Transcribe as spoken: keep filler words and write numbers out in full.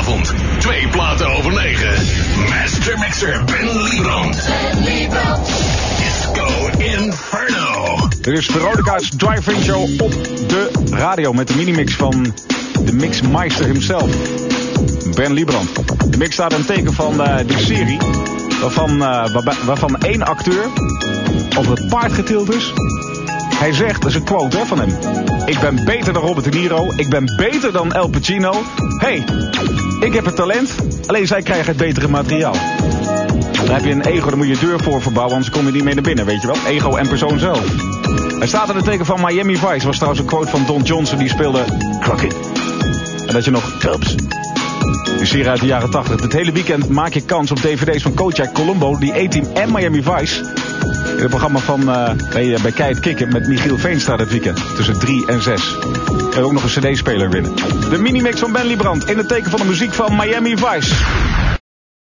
Zaterdagavond, twee platen over negen. Master Mixer Ben Liebrand. Ben Liebrand. Disco Inferno. Dit is Veronica's Drive-In Show op de radio met de minimix van de mixmeister himself, Ben Liebrand. De mix staat een teken van uh, de serie, waarvan, uh, waar, waarvan één acteur op het paard getild is. Hij zegt, dat is een quote hè, van hem: ik ben beter dan Robert De Niro, ik ben beter dan El Pacino. Hey, ik heb het talent, alleen zij krijgen het betere materiaal. Dan heb je een ego, daar moet je deur voor verbouwen, anders kom je niet mee naar binnen, weet je wel. Ego en persoon zelf. Hij staat in het teken van Miami Vice. Was trouwens een quote van Don Johnson, die speelde Crockett. En dat je nog Tubbs. Die serie uit de jaren tachtig. Het hele weekend maak je kans op D V D's van Kojak, Columbo, The A-Team en Miami Vice. In het programma van uh, bij, bij Kei het Kikken met Michiel Veenstra dit weekend. Tussen drie en zes. En ook nog een cd-speler winnen. De minimix van Ben Liebrand in het teken van de muziek van Miami Vice.